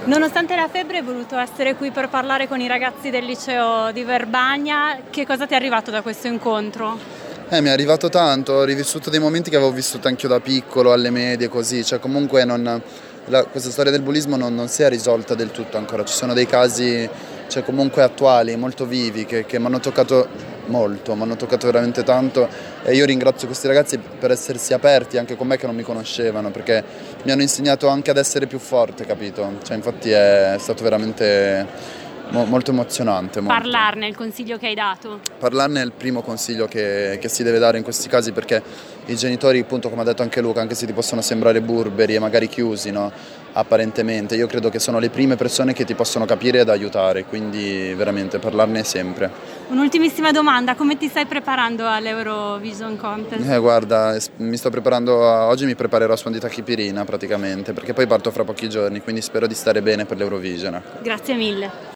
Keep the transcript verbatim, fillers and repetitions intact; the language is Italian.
Nonostante la febbre hai voluto essere qui per parlare con i ragazzi del liceo di Verbagna. Che cosa ti è arrivato da questo incontro? Eh, mi è arrivato tanto, ho rivissuto dei momenti che avevo vissuto anch'io da piccolo, alle medie, così, cioè comunque non, la, questa storia del bullismo non, non si è risolta del tutto ancora, ci sono dei casi, cioè comunque attuali, molto vivi, che, che mi hanno toccato molto, mi hanno toccato veramente tanto e io ringrazio questi ragazzi per essersi aperti anche con me che non mi conoscevano, perché mi hanno insegnato anche ad essere più forte, capito? Cioè infatti è stato veramente mo, molto emozionante. Molto. Parlarne, il consiglio che hai dato? Parlarne è il primo consiglio che, che si deve dare in questi casi, perché i genitori, appunto, come ha detto anche Luca, anche se ti possono sembrare burberi e magari chiusi, no? Apparentemente, io credo che sono le prime persone che ti possono capire ed aiutare, quindi veramente parlarne sempre. Un'ultimissima domanda, come ti stai preparando all'Eurovision Contest? Eh, guarda, mi sto preparando, a, oggi mi preparerò a Suon di Tachipirina praticamente, perché poi parto fra pochi giorni, quindi spero di stare bene per l'Eurovision. Grazie mille.